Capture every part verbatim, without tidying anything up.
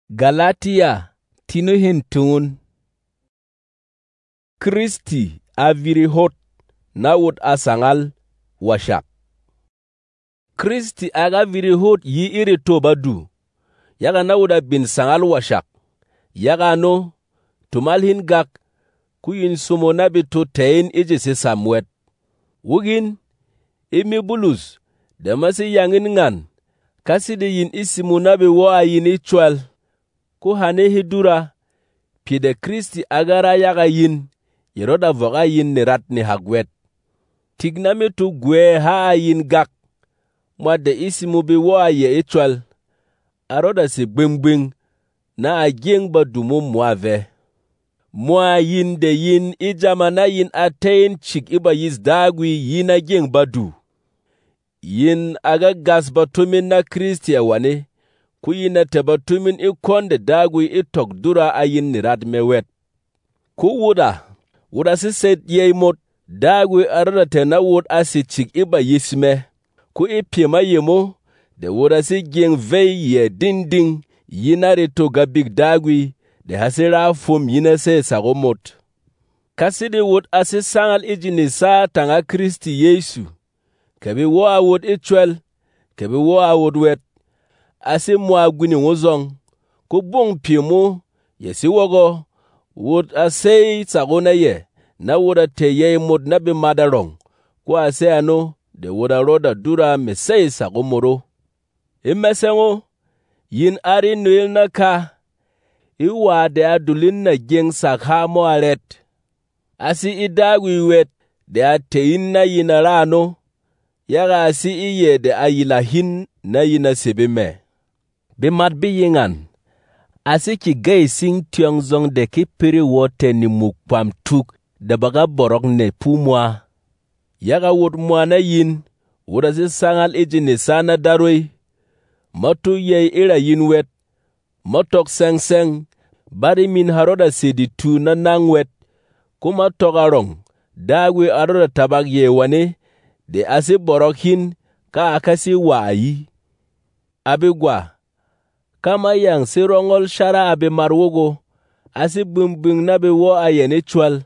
Galatia tinu hin tungun. Kristi a viri hot na wut asangal washak. Kristi aga viri hot yi iri toba du. Yaga na wuda bin sangal washak. Yaga no tumal hin gak ku yin sumo na bitu tein iji si samwet. Wugin imi bulus da masi yangin ngan kasi de yin isimu na bi wa yin ichwal. Ku hane hidura pide Kristi agara yaga yin yeroda voga yin ni rat ni hagwet. Tignami tu gwe ha yin gak mwa de isimu bi wa ye ichwal aroda si gbing na aging ba dumu mwave. Mwa yin de yin ijama na yin atein chik iba yiz dagwi yin aging badu. Yin aga gas batumin na Kristi wane. Ku yina tebatumin ikon da dagwi itok dura ayin nirad mewet. Ku wuda, wuda si set yey mot dagwi arada tena wud asi chik iba yisme. Ku ipima yemo, de wuda si geng vey ye ding-ding yina rito gabig dagwi de hasira fum yina se sagomot. Kasidi wud asi sangal ijini sa tanga Kristi Yesu. Kebi wa wud ichwel, kebi wa wud wet. Asi mwa gwini ngozong, ku bung pimu, yesi wogo, wud asei sagona ye, na wuda te ye mud na bi madarong, ku ase ano, de wuda roda dura mesei sagomoro. Imesengo, yin ari nuil na ka, iwa de adulin na geng sakha mo alet. Asi idagwi wet, de atein na yinarano, yaga asi iye de ayilahin na yina sebime. Bimat bi yingan, asi ki gay sing tiong zong de ki piri wote ni mukpam tuk de baga borok ne pu mwa. Yaga wot mwa na yin, wuda si sangal iji ni sana daroi. Matu ye ira yin wet, matok seng seng, bari min haroda sidi tu na nang wet. Kuma togarong, dagwi aroda tabak ye wane, de asi borok hin ka akasi waayi. Abigwa. Kama yang si rongol shara abe marwogo, asi bumbung na be wo ayene chwal.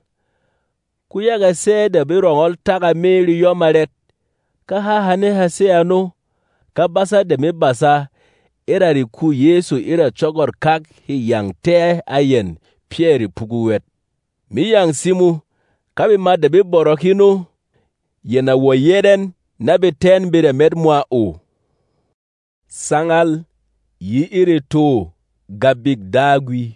Kuyaga se da be rongol taga meri yomaret, ka ha hane hase ano, ka basa de me basa, ira riku Yesu ira chogor kak hi yang te ayen, pieri puguwet. Mi yang simu, ka be ma de be borokino, yena wo yeden, na be ten bire med mwa o. Sangal, yi iri to gabig dagwi.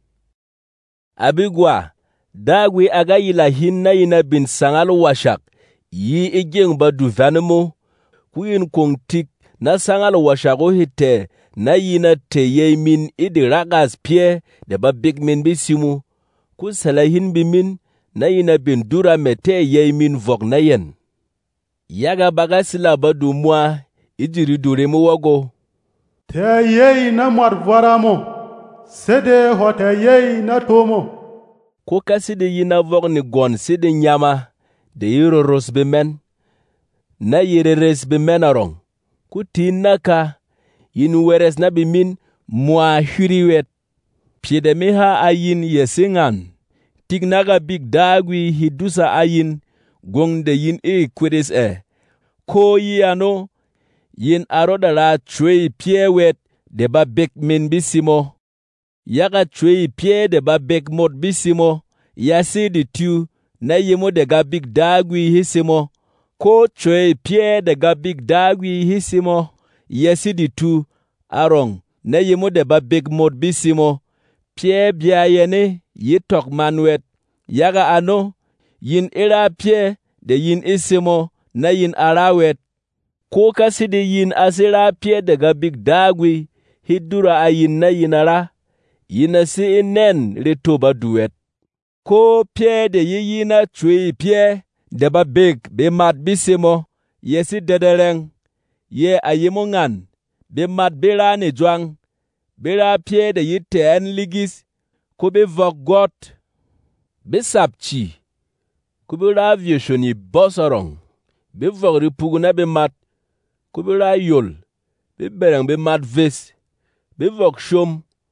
Abigwa, dagwi aga yila hinna yina bin sangal washak, yi igeng badu vanimo, ku yin kong tik na sangal washako hite na yina te ye min idi ragas pie de ba big min bisimu, ku salahin bimin na yina bin dura mete ye min vok na yen. Yaga baga sila badu mwa, ijiri durimu wago. Te yei na marvaramo, sede hote yei na tomo. Ko kaside yina vok ni gon side nyama, de yiro rosbemen, na yire resbemen arong. Ku tinaka, yin weres na bimin, mwa huriwet. Piede miha ayin yesingan, tignaga big dagwi hidusa ayin, gong de yin e kwedes e. Ko yi ano, yin aroda la chwe pie wet de ba bek min bisimo. Yaga chwe pie de ba bek mod bisimo. Yasi di tu na yimo de ga big dagwi hisimo. Ko chwe pie de ga big dagwi hisimo. Yasi di tu arong na yimo de ba bek mod bisimo. Pie bia yene yitok manwet. Yaga ano yin ira pie de yin isimo na yin arawet. Ko kasidi yin asira pie daga big dagwi, hidura a yin na yinara, yina si inen ritoba duet. Ko pie de yi yina chwe pie, deba big be mat bisimo, yesi dedereng, ye ayimo ngan, be mat bera ni juang, bera pie de yi teen ligis, ko be vok got, be sapchi, ko be ravyo shoni bosorong, be vok ripuguna be mat, ku bi ra yol, bi bereng bi mat ves, bi vok shom,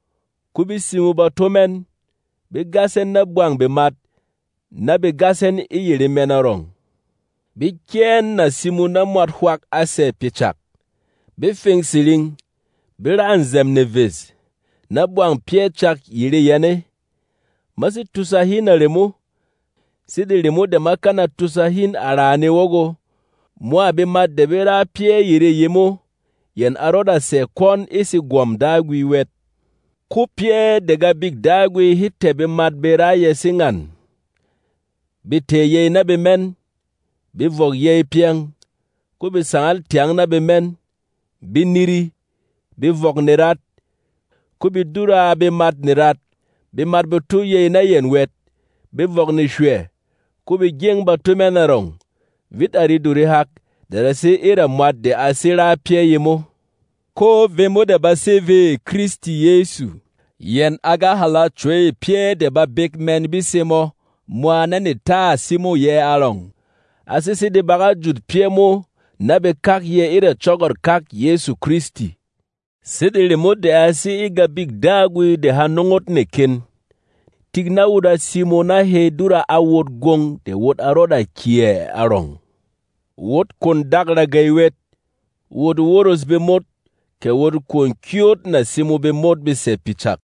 ku bi simu ba tomen bi gasen na buang bi mat na bi gasen i yiri menarong. Bi kien na simu na mwat huak ase pichak. Bi fing siling, bi ran zem ne vez, na buang pie chak yiri yane. Masi tusahin a remo, sidi remo de makana tusahin arane wogo, mwa bi mat de bi ra pie yiri yemo, yen aroda se kon isi gwam dagwi wet. Ku pie dega big dagwi hitte bi mat bi ra yesingan. Bi te ye na bi men, bi vok ye piang, ku bi sangal tiang na bi men, bi niri, bi vok nirat, ku bi dura bi mat nirat, bi mat bi tu ye na yen wet, bi vok ni shwe, ku bi jeng ba tu menarong, vit ari duri hak, dara si ira mwat de asira pie yemo. Ko vemo de ba seve Kristi Yesu, yen aga hala chwe pie de ba big men bi semo, mwana ni ta simo ye along. Asisi de baga jud pie mo, na be kak ye ira chogor kak Yesu Kristi. Sidi limo de asi iga big dagwi de hanongot ne ken. Tigna uda simo na he dura awot gong de wot aroda kie arong. Wot kon dagla gaywet, wot woros be mot, ke wot kon kiot na simo be mot be se pichak.